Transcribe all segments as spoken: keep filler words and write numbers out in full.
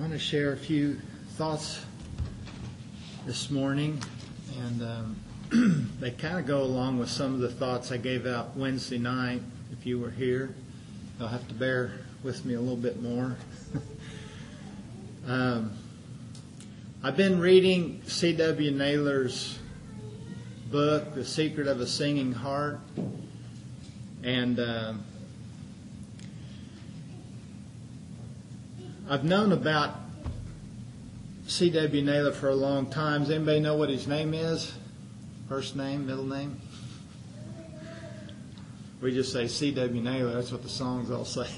I want to share a few thoughts this morning, and um, they kind of go along with some of the thoughts I gave out Wednesday night. If you were here, you'll have to bear with me a little bit more. um, I've been reading C W Naylor's book, The Secret of a Singing Heart, and uh, I've known about C W Naylor for a long time. Does anybody know what his name is? First name, middle name? We just say C W Naylor. That's what the songs all say.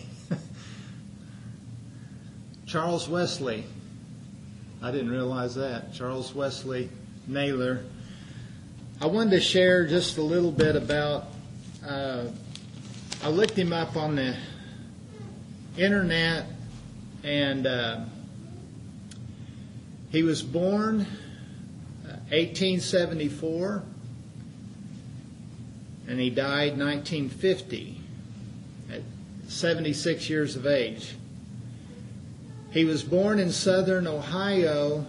Charles Wesley. I didn't realize that. Charles Wesley Naylor. I wanted to share just a little bit about, uh, I looked him up on the internet, and uh, he was born uh, eighteen seventy-four, and he died nineteen fifty at seventy-six years of age. He was born in southern Ohio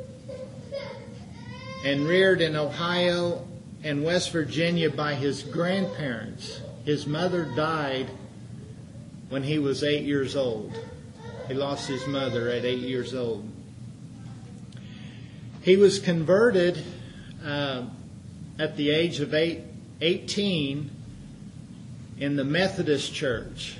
and reared in Ohio and West Virginia by his grandparents. His mother died when he was eight years old. He lost his mother at eight years old. He was converted uh, at the age of eight, eighteen in the Methodist Church.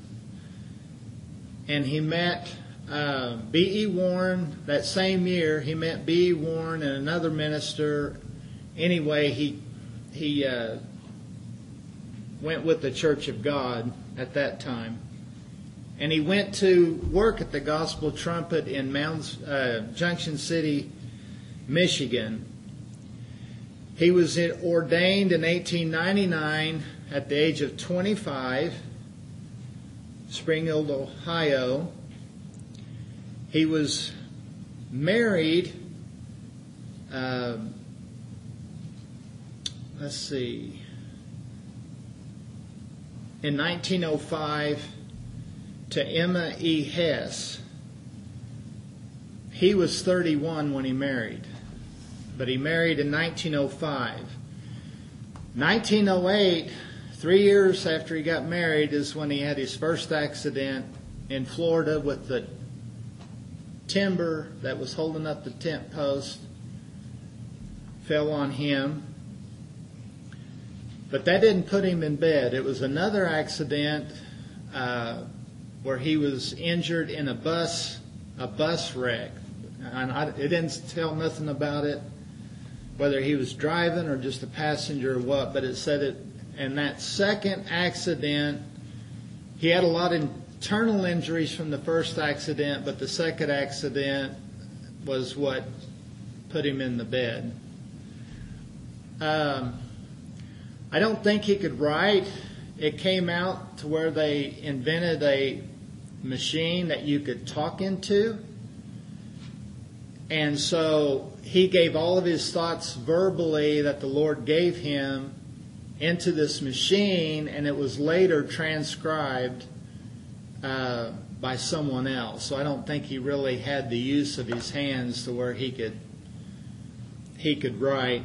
And he met uh, B E Warren that same year. He met B E Warren and another minister. Anyway, he, he uh, went with the Church of God at that time. And he went to work at the Gospel Trumpet in Mounds, uh, Junction City, Michigan. He was ordained in eighteen ninety-nine at the age of twenty-five, Springfield, Ohio. He was married, uh, let's see, in nineteen oh five to Emma E. Hess. He was thirty-one when he married, but he married in nineteen oh five. nineteen oh eight, three years after he got married, is when he had his first accident in Florida with the timber that was holding up the tent post fell on him. But that didn't put him in bed. It was another accident uh, where he was injured in a bus, a bus wreck. And I, it didn't tell nothing about it, whether he was driving or just a passenger or what, but it said it. And that second accident, he had a lot of internal injuries from the first accident, but the second accident was what put him in the bed. Um, I don't think he could write. It came out to where they invented a machine that you could talk into. And so he gave all of his thoughts verbally that the Lord gave him into this machine, and it was later transcribed uh, by someone else. So I don't think he really had the use of his hands to where he could he could write.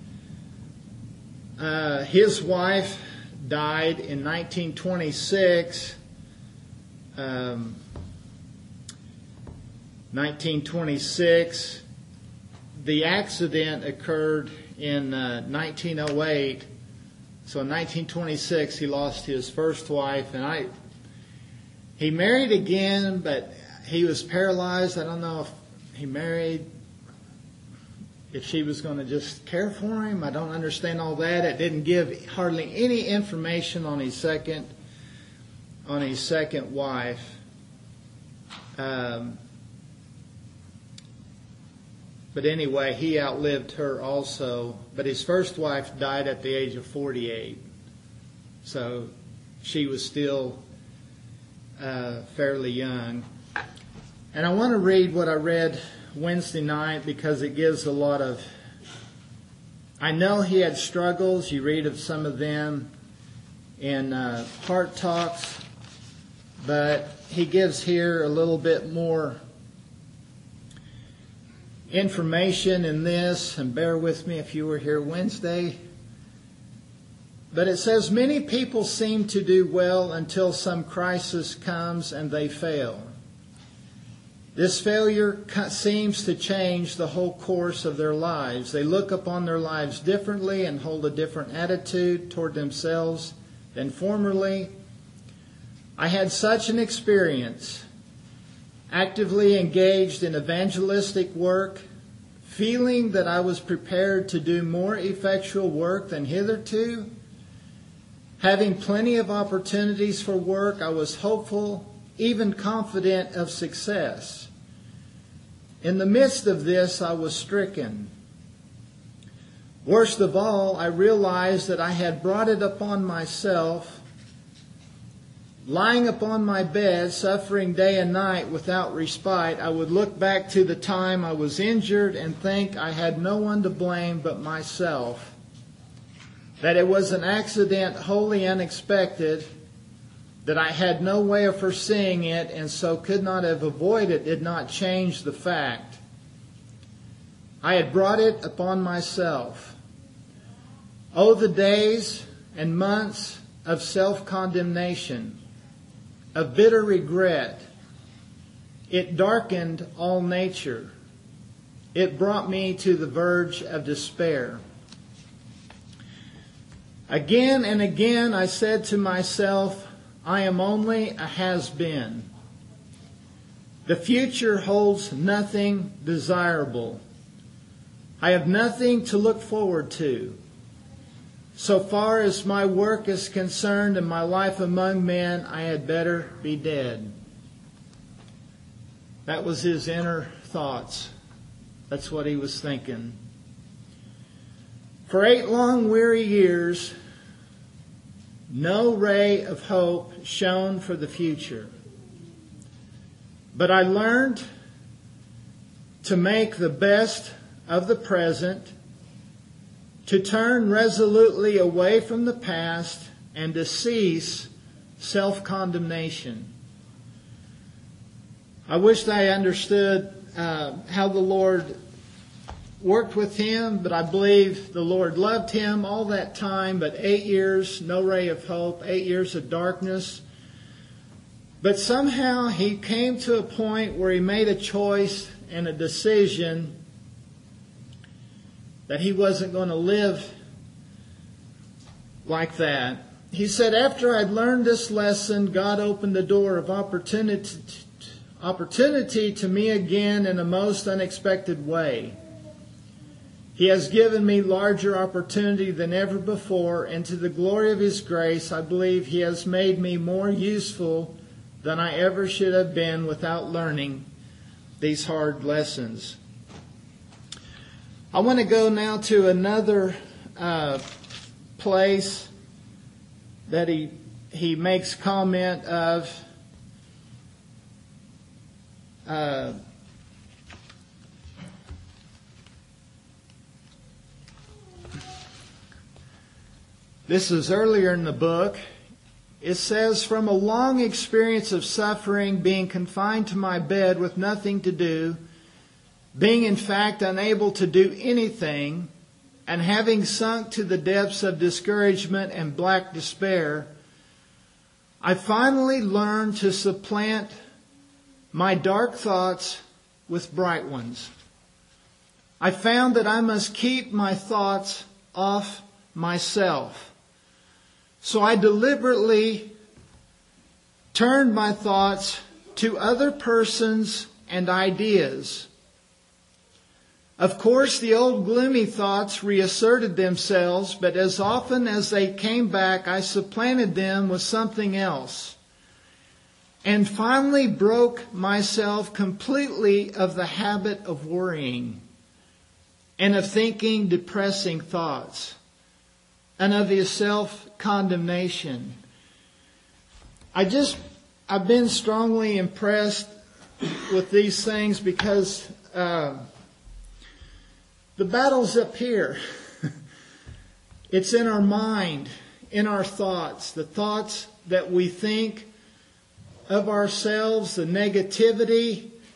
Uh, his wife died in nineteen twenty-six. Um, nineteen twenty-six. The accident occurred in uh, nineteen oh eight. So in nineteen twenty-six, he lost his first wife, and I. He married again, but he was paralyzed. I don't know if he married, if she was going to just care for him. I don't understand all that. It didn't give hardly any information on his second, on his second wife. Um, but anyway, he outlived her also. But his first wife died at the age of forty-eight. So she was still uh, fairly young. And I want to read what I read Wednesday night because it gives a lot of... I know he had struggles. You read of some of them in uh, Heart Talks. But he gives here a little bit more information in this, and bear with me if you were here Wednesday. But it says, many people seem to do well until some crisis comes and they fail. This failure seems to change the whole course of their lives. They look upon their lives differently and hold a different attitude toward themselves than formerly. I had such an experience, actively engaged in evangelistic work, feeling that I was prepared to do more effectual work than hitherto. Having plenty of opportunities for work, I was hopeful, even confident of success. In the midst of this, I was stricken. Worst of all, I realized that I had brought it upon myself. Lying upon my bed, suffering day and night without respite, I would look back to the time I was injured and think I had no one to blame but myself. That it was an accident wholly unexpected, that I had no way of foreseeing it and so could not have avoided it, did not change the fact. I had brought it upon myself. Oh, the days and months of self-condemnation, of bitter regret. It darkened all nature. It brought me to the verge of despair. Again and again I said to myself, I am only a has-been. The future holds nothing desirable. I have nothing to look forward to. So far as my work is concerned and my life among men, I had better be dead. That was his inner thoughts. That's what he was thinking. For eight long weary years, no ray of hope shone for the future. But I learned to make the best of the present, to turn resolutely away from the past, and to cease self-condemnation. I wished I understood uh, how the Lord worked with him, but I believe the Lord loved him all that time. But eight years, no ray of hope, eight years of darkness. But somehow he came to a point where he made a choice and a decision that he wasn't going to live like that. He said, after I'd learned this lesson, God opened the door of opportunity, opportunity to me again in a most unexpected way. He has given me larger opportunity than ever before, and to the glory of His grace, I believe He has made me more useful than I ever should have been without learning these hard lessons. I want to go now to another uh, place that he he makes comment of. Uh, This is earlier in the book. It says, from a long experience of suffering, being confined to my bed with nothing to do, being in fact unable to do anything, and having sunk to the depths of discouragement and black despair, I finally learned to supplant my dark thoughts with bright ones. I found that I must keep my thoughts off myself. So I deliberately turned my thoughts to other persons and ideas. Of course, the old gloomy thoughts reasserted themselves, but as often as they came back, I supplanted them with something else, and finally broke myself completely of the habit of worrying and of thinking depressing thoughts, and of his self-condemnation. I just, I've been strongly impressed with these things because uh, the battle's up here. It's in our mind, in our thoughts, the thoughts that we think of ourselves, the negativity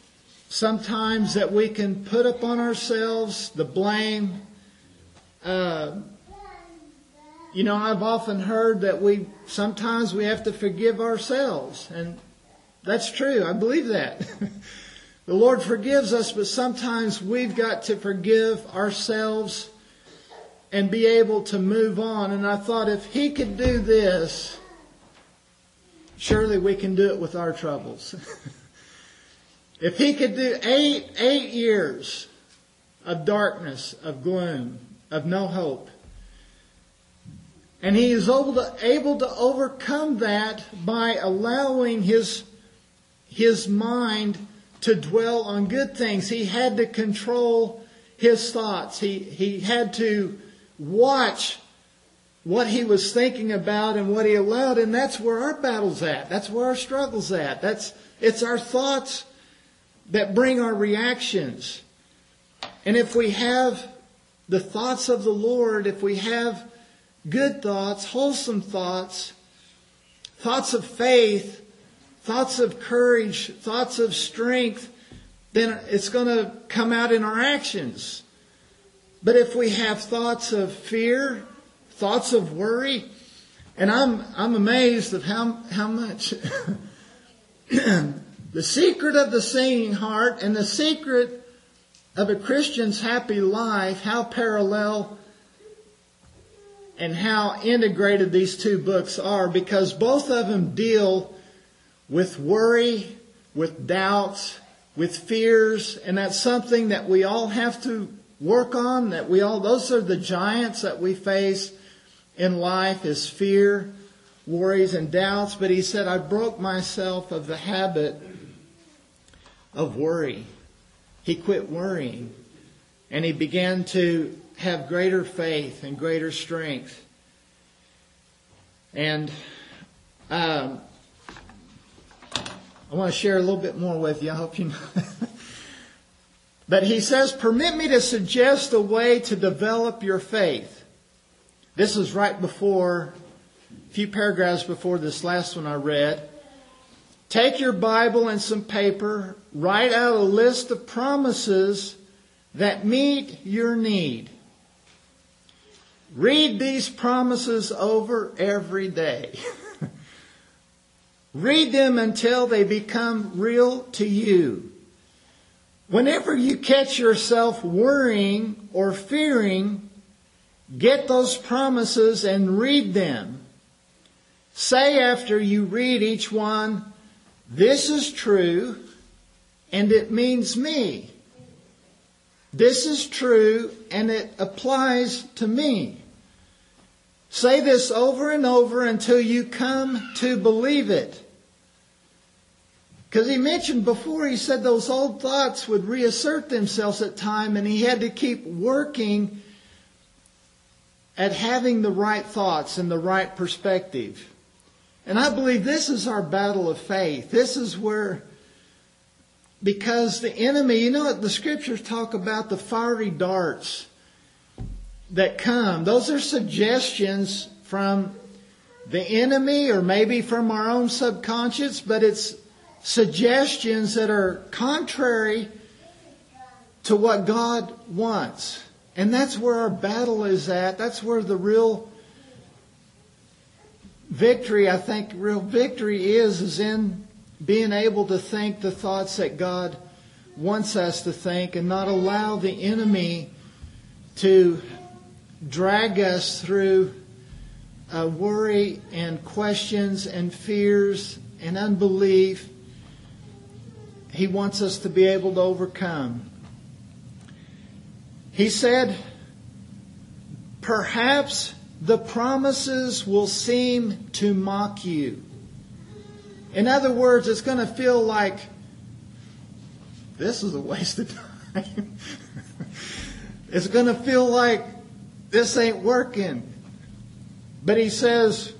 sometimes that we can put upon ourselves the blame. Uh, you know, I've often heard that we sometimes we have to forgive ourselves, and that's true. I believe that. The Lord forgives us, but sometimes we've got to forgive ourselves and be able to move on. And I thought, if He could do this, surely we can do it with our troubles. If He could do eight, eight years of darkness, of gloom, of no hope, and He is able to, able to overcome that by allowing His, His mind to dwell on good things. He had to control His thoughts. He, he had to watch what He was thinking about and what He allowed. And that's where our battle's at. That's where our struggle's at. That's, it's our thoughts that bring our reactions. And if we have the thoughts of the Lord, if we have good thoughts, wholesome thoughts, thoughts of faith, thoughts of courage, thoughts of strength, then it's going to come out in our actions. But if we have thoughts of fear, thoughts of worry, and I'm I'm amazed of how how much the secret of the singing heart and the secret of a Christian's happy life, how parallel and how integrated these two books are, because both of them deal with worry, with doubts, with fears, and that's something that we all have to work on, that we all, those are the giants that we face in life, is fear, worries, and doubts. But he said, I broke myself of the habit of worry. He quit worrying, and he began to have greater faith and greater strength. And um, I want to share a little bit more with you. I hope you know. But he says, permit me to suggest a way to develop your faith. This is right before, a few paragraphs before this last one I read. Take your Bible and some paper, write out a list of promises that meet your need. Read these promises over every day. Read them until they become real to you. Whenever you catch yourself worrying or fearing, get those promises and read them. Say after you read each one, this is true and it means me. This is true and it applies to me. Say this over and over until you come to believe it. Because he mentioned before, he said those old thoughts would reassert themselves at time, and he had to keep working at having the right thoughts and the right perspective. And I believe this is our battle of faith. This is where, because the enemy, you know what the scriptures talk about, the fiery darts that come. Those are suggestions from the enemy or maybe from our own subconscious, but it's suggestions that are contrary to what God wants. And that's where our battle is at. That's where the real victory, I think, real victory is, is in being able to think the thoughts that God wants us to think and not allow the enemy to drag us through uh, worry and questions and fears and unbelief. He wants us to be able to overcome. He said, perhaps the promises will seem to mock you. In other words, it's going to feel like this is a waste of time. It's going to feel like this ain't working. But he says,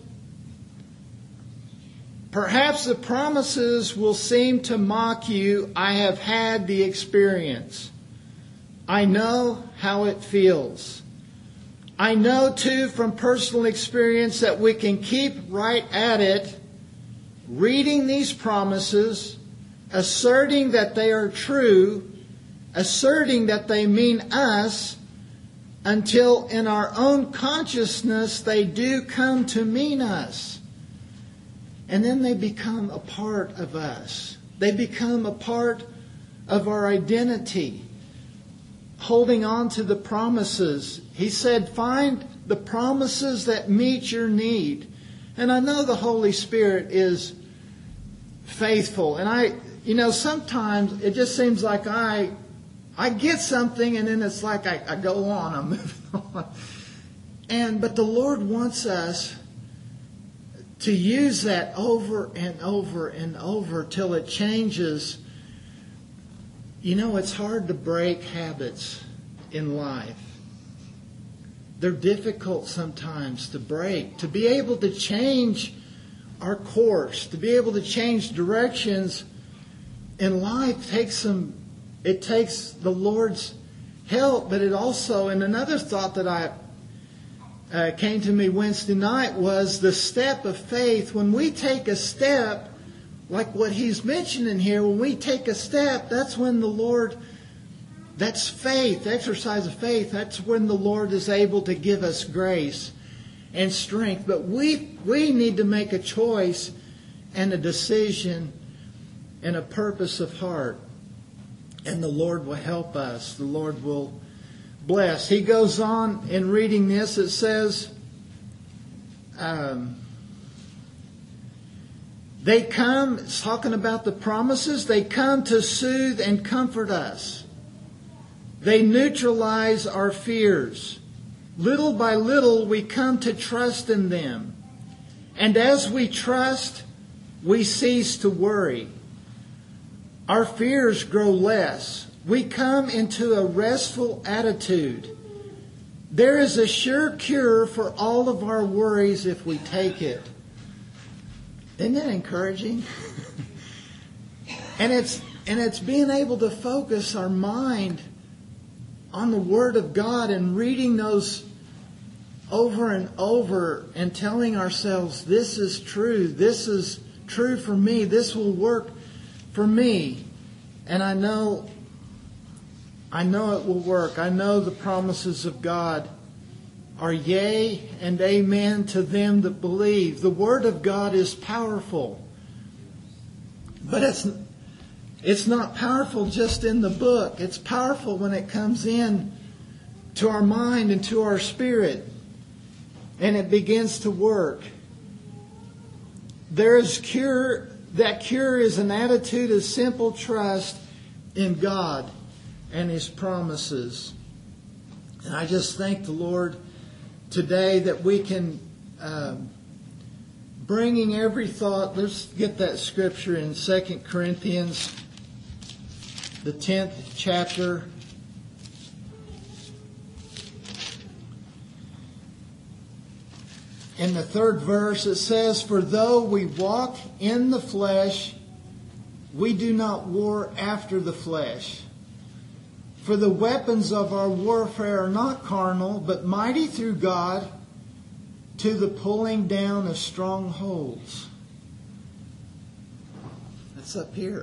perhaps the promises will seem to mock you. I have had the experience. I know how it feels. I know too from personal experience that we can keep right at it, reading these promises, asserting that they are true, asserting that they mean us, until in our own consciousness they do come to mean us. And then they become a part of us. They become a part of our identity. Holding on to the promises. He said, find the promises that meet your need. And I know the Holy Spirit is faithful. And I, you know, sometimes it just seems like I, I get something and then it's like I, I go on, I'm moving on. And, but the Lord wants us to use that over and over and over till it changes. You know, it's hard to break habits in life. They're difficult sometimes to break. To be able to change our course, to be able to change directions in life takes some, it takes the Lord's help, but it also, and another thought that I uh, came to me Wednesday night was the step of faith. When we take a step, like what he's mentioning here, when we take a step, that's when the Lord, that's faith, exercise of faith. That's when the Lord is able to give us grace and strength. But we we need to make a choice and a decision and a purpose of heart. And the Lord will help us. The Lord will bless. He goes on in reading this. It says, um, they come, it's talking about the promises, they come to soothe and comfort us. They neutralize our fears. Little by little we come to trust in them. And as we trust, we cease to worry. Our fears grow less. We come into a restful attitude. There is a sure cure for all of our worries if we take it. Isn't that encouraging? and it's and it's being able to focus our mind on the Word of God and reading those over and over and telling ourselves, this is true. This is true for me. This will work for me. And I know, I know it will work. I know the promises of God are yea and amen to them that believe. The Word of God is powerful. But it's it's not powerful just in the book. It's powerful when it comes in to our mind and to our spirit. And it begins to work. There is cure. That cure is an attitude of simple trust in God and His promises. And I just thank the Lord today that we can, um, bringing every thought, let's get that scripture in Second Corinthians, the tenth chapter. In the third verse it says, for though we walk in the flesh, we do not war after the flesh. For the weapons of our warfare are not carnal, but mighty through God to the pulling down of strongholds. That's up here.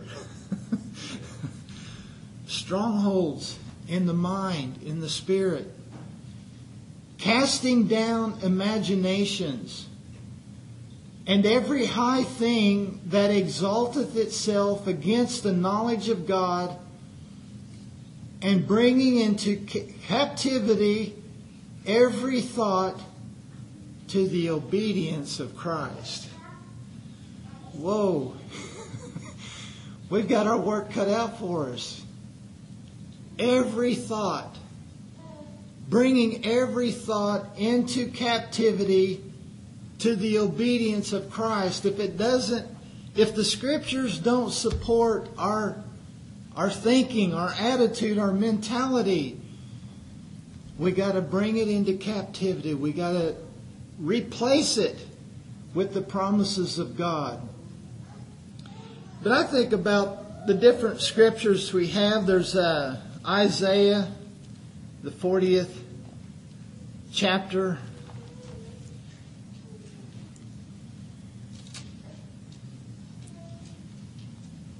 Strongholds in the mind, in the spirit. Casting down imaginations and every high thing that exalteth itself against the knowledge of God, and bringing into captivity every thought to the obedience of Christ. Whoa. We've got our work cut out for us. Every thought. Bringing every thought into captivity to the obedience of Christ. If it doesn't, if the Scriptures don't support our our thinking, our attitude, our mentality, we got to bring it into captivity. We got to replace it with the promises of God. But I think about the different scriptures we have. There's uh, Isaiah, the fortieth chapter.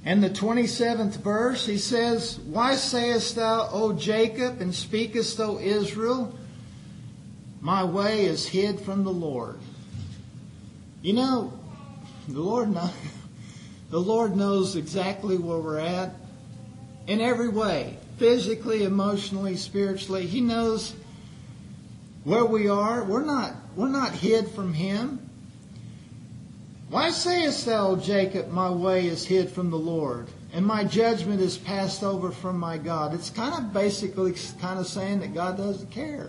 And the twenty-seventh verse, he says, "Why sayest thou, O Jacob, and speakest, O Israel, my way is hid from the Lord?" You know, the Lord knows, the Lord knows exactly where we're at in every way. Physically, emotionally, spiritually. He knows where we are. We're not, we're not hid from Him. "Why sayest thou, O Jacob, my way is hid from the Lord, and my judgment is passed over from my God?" It's kind of basically kind of saying that God doesn't care.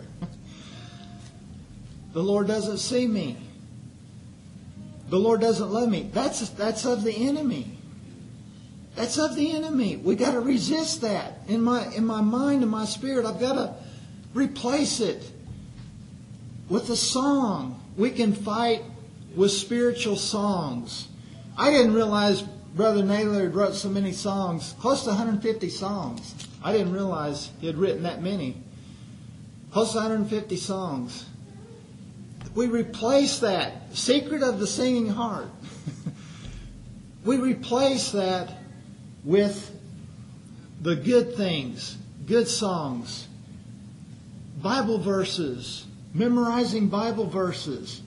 The Lord doesn't see me. The Lord doesn't love me. That's, that's of the enemy. That's of the enemy. We got to resist that. In my, in my mind and my spirit, I've got to replace it with a song. We can fight with spiritual songs. I didn't realize Brother Naylor wrote so many songs, close to one hundred fifty songs. I didn't realize he had written that many. Close to one hundred fifty songs. We replace that. Secret of the Singing Heart. We replace that with the good things, good songs, Bible verses, memorizing Bible verses.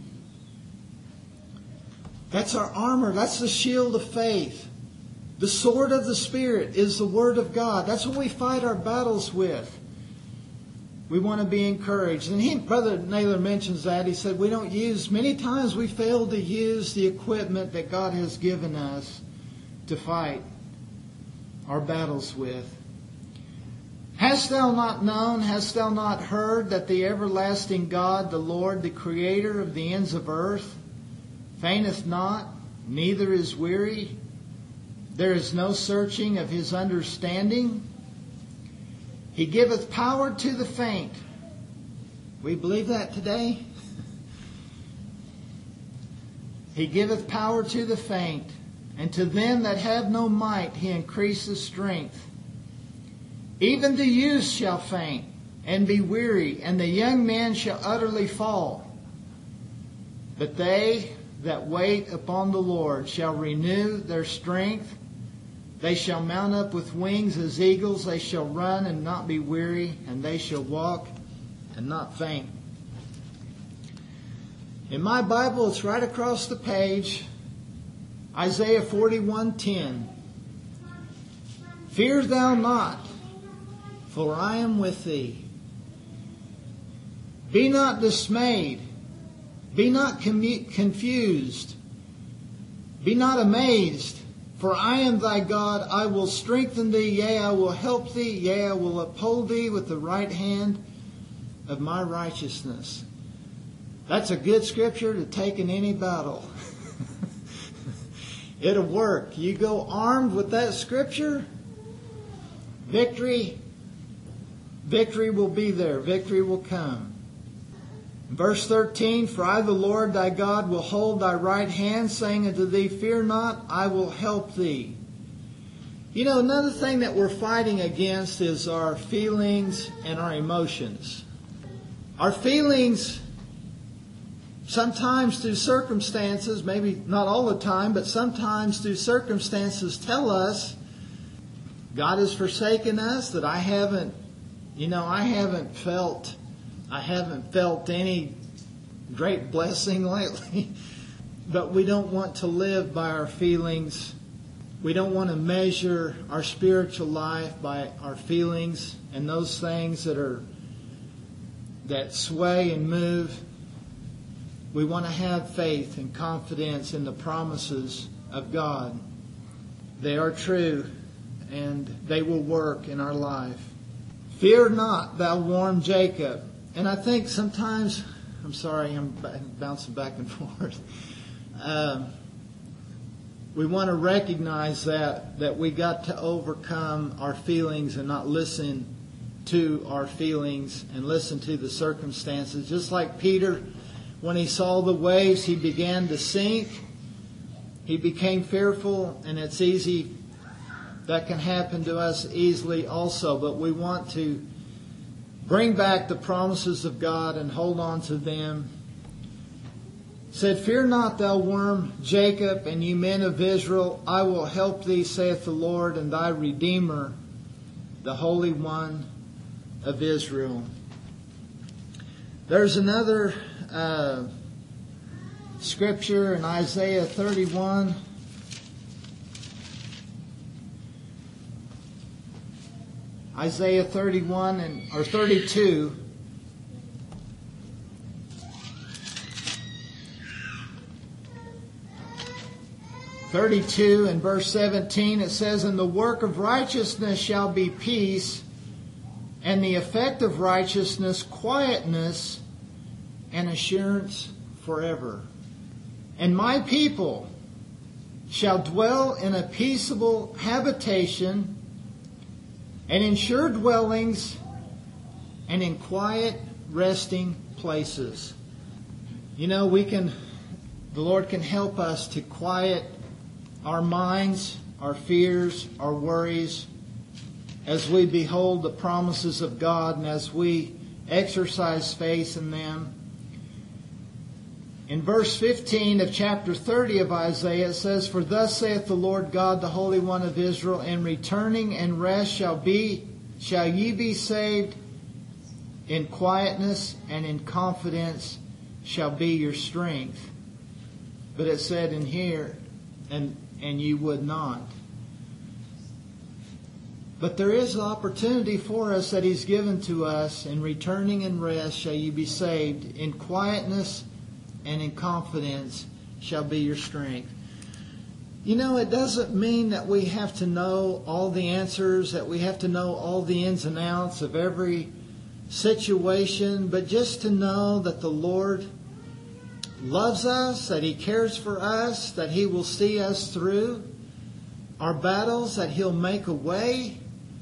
That's our armor. That's the shield of faith. The sword of the Spirit is the Word of God. That's what we fight our battles with. We want to be encouraged. And he, Brother Naylor mentions that. He said we don't use, many times we fail to use the equipment that God has given us to fight our battles with. "Hast thou not known, hast thou not heard, that the everlasting God, the Lord, the Creator of the ends of earth, fainteth not, neither is weary? There is no searching of His understanding. He giveth power to the faint." We believe that today? "He giveth power to the faint, and to them that have no might He increaseth strength. Even the youth shall faint and be weary, and the young men shall utterly fall. But they that wait upon the Lord shall renew their strength. They shall mount up with wings as eagles. They shall run and not be weary, and they shall walk and not faint." In my Bible, it's right across the page, Isaiah forty-one ten. "Fear thou not, for I am with thee. Be not dismayed. Be not confused. Be not amazed. For I am thy God. I will strengthen thee. Yea, I will help thee. Yea, I will uphold thee with the right hand of my righteousness." That's a good scripture to take in any battle. It'll work. You go armed with that scripture, victory, victory will be there. Victory will come. Verse thirteen, "For I, the Lord thy God, will hold thy right hand, saying unto thee, Fear not, I will help thee." You know, another thing that we're fighting against is our feelings and our emotions. Our feelings, sometimes through circumstances, maybe not all the time, but sometimes through circumstances, tell us God has forsaken us, that I haven't, you know, I haven't felt, I haven't felt any great blessing lately. But we don't want to live by our feelings. We don't want to measure our spiritual life by our feelings and those things that are that sway and move. We want to have faith and confidence in the promises of God. They are true and they will work in our life. "Fear not, thou warm Jacob." And I think sometimes, I'm sorry, I'm bouncing back and forth. Um, we want to recognize that, that we got to overcome our feelings and not listen to our feelings and listen to the circumstances. Just like Peter, when he saw the waves, he began to sink. He became fearful, and it's easy. That can happen to us easily also. But we want to bring back the promises of God and hold on to them. said, "Fear not, thou worm Jacob, and ye men of Israel. I will help thee, saith the Lord, and thy Redeemer, the Holy One of Israel." There's another uh, scripture in Isaiah thirty-one. Isaiah thirty-one and or thirty-two. thirty-two and verse seventeen, it says, "And the work of righteousness shall be peace, and the effect of righteousness quietness and assurance forever. And my people shall dwell in a peaceable habitation, and in sure dwellings, and in quiet resting places." You know, we can, the Lord can help us to quiet our minds, our fears, our worries, as we behold the promises of God and as we exercise faith in them. In verse fifteen of chapter thirty of Isaiah, it says, "For thus saith the Lord God, the Holy One of Israel, in returning and rest shall be, shall ye be saved, in quietness and in confidence shall be your strength." But it said in here, and and you would not. But there is an opportunity for us that He's given to us. "In returning and rest shall you be saved. In quietness and in confidence shall be your strength." You know, it doesn't mean that we have to know all the answers, that we have to know all the ins and outs of every situation, but just to know that the Lord loves us, that He cares for us, that He will see us through our battles, that He'll make a way,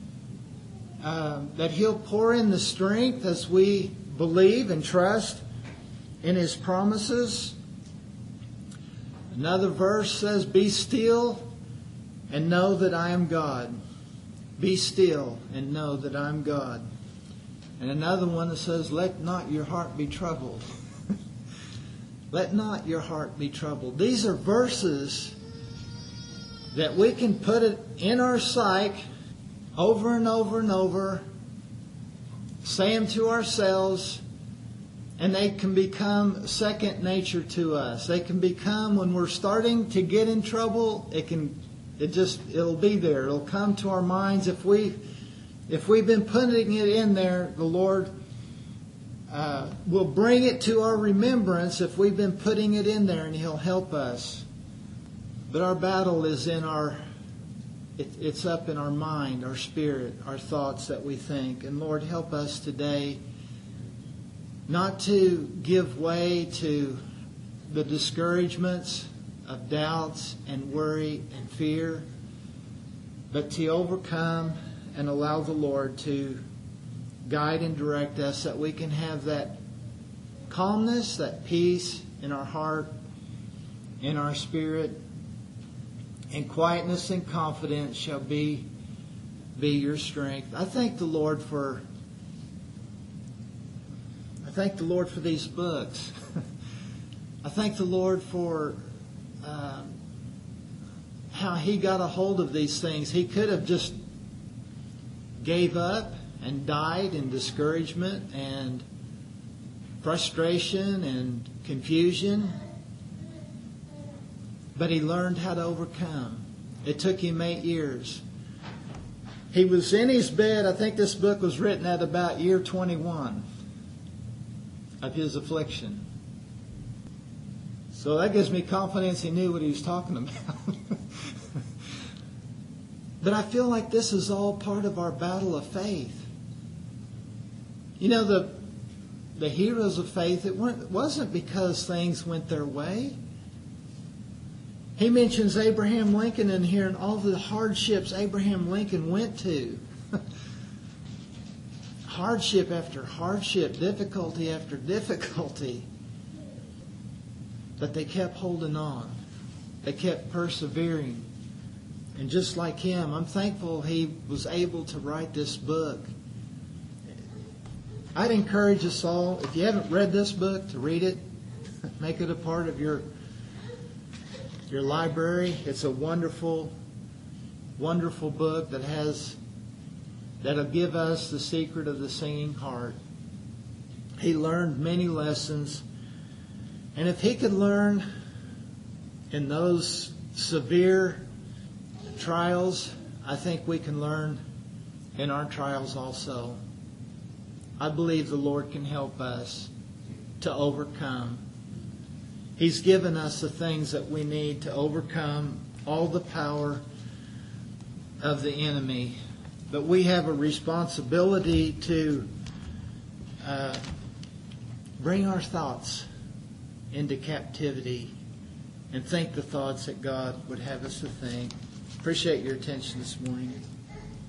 uh, that He'll pour in the strength as we believe and trust in His promises. Another verse says, "Be still and know that I am God." Be still and know that I am God. And another one that says, "Let not your heart be troubled." Let not your heart be troubled. These are verses that we can put it in our psyche over and over and over, say them to ourselves, and they can become second nature to us. They can become, when we're starting to get in trouble, it can, it just, it'll be there. It'll come to our minds. If we, if we've been putting it in there, the Lord Uh, we'll bring it to our remembrance if we've been putting it in there, and He'll help us. But our battle is in our, it, it's up in our mind, our spirit, our thoughts that we think. And Lord, help us today not to give way to the discouragements of doubts and worry and fear, but to overcome and allow the Lord to guide and direct us, that we can have that calmness, that peace in our heart, in our spirit, and quietness and confidence shall be be your strength. I thank the Lord for I thank the Lord for these books. I thank the Lord for uh, how He got a hold of these things. He could have just gave up and died in discouragement and frustration and confusion. But He learned how to overcome. It took Him eight years. He was in His bed. I think this book was written at about year twenty-one of His affliction. So that gives me confidence He knew what He was talking about. But I feel like this is all part of our battle of faith. You know, the the heroes of faith, it wasn't because things went their way. He mentions Abraham Lincoln in here and all the hardships Abraham Lincoln went to. Hardship after hardship, difficulty after difficulty. But they kept holding on. They kept persevering. And just like him, I'm thankful he was able to write this book. I'd encourage us all, if you haven't read this book, to read it. Make it a part of your your library. It's a wonderful, wonderful book that has that'll give us the secret of the singing heart. He learned many lessons, and if he could learn in those severe trials, I think we can learn in our trials also. I believe the Lord can help us to overcome. He's given us the things that we need to overcome all the power of the enemy. But we have a responsibility to uh, bring our thoughts into captivity and think the thoughts that God would have us to think. Appreciate your attention this morning.